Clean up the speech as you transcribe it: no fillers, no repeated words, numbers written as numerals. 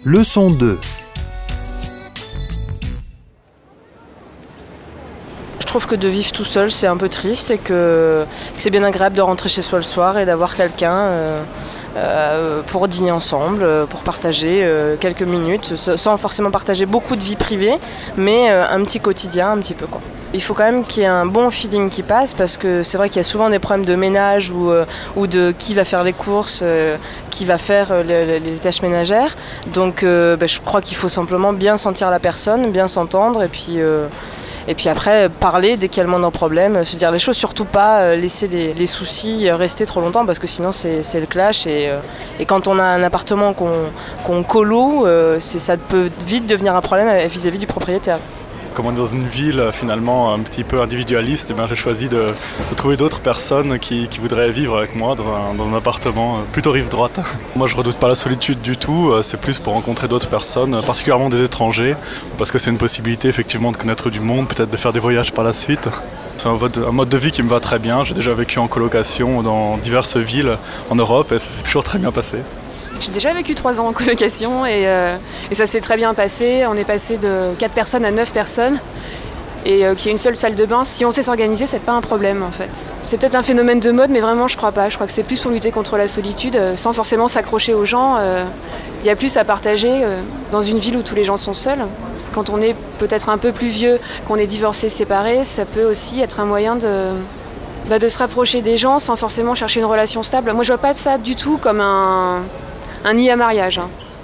Leçon 2. Je trouve que de vivre tout seul, c'est un peu triste et que c'est bien agréable de rentrer chez soi le soir et d'avoir quelqu'un pour dîner ensemble, pour partager quelques minutes, sans forcément partager beaucoup de vie privée, mais un petit quotidien, un petit peu quoi. Il faut quand même qu'il y ait un bon feeling qui passe parce que c'est vrai qu'il y a souvent des problèmes de ménage ou de qui va faire les courses, qui va faire les tâches ménagères. Donc je crois qu'il faut simplement bien sentir la personne, bien s'entendre et puis après, parler dès qu'il y a le moindre problème, se dire les choses, surtout pas laisser les soucis rester trop longtemps parce que sinon c'est le clash et quand on a un appartement qu'on coloue, ça peut vite devenir un problème vis-à-vis du propriétaire. Comme on est dans une ville finalement un petit peu individualiste, j'ai choisi de trouver d'autres personnes qui voudraient vivre avec moi dans un appartement plutôt rive droite. Moi je redoute pas la solitude du tout, c'est plus pour rencontrer d'autres personnes, particulièrement des étrangers, parce que c'est une possibilité effectivement de connaître du monde, peut-être de faire des voyages par la suite. C'est un mode de vie qui me va très bien, j'ai déjà vécu en colocation dans diverses villes en Europe et ça s'est toujours très bien passé. J'ai déjà vécu 3 ans en colocation et ça s'est très bien passé. On est passé de 4 personnes à 9 personnes et qu'il y ait une seule salle de bain. Si on sait s'organiser, c'est pas un problème en fait. C'est peut-être un phénomène de mode, mais vraiment je crois pas. Je crois que c'est plus pour lutter contre la solitude, sans forcément s'accrocher aux gens. Il y a plus à partager dans une ville où tous les gens sont seuls. Quand on est peut-être un peu plus vieux, qu'on est divorcé, séparé, ça peut aussi être un moyen de se rapprocher des gens sans forcément chercher une relation stable. Moi je vois pas ça du tout comme un nid à mariage.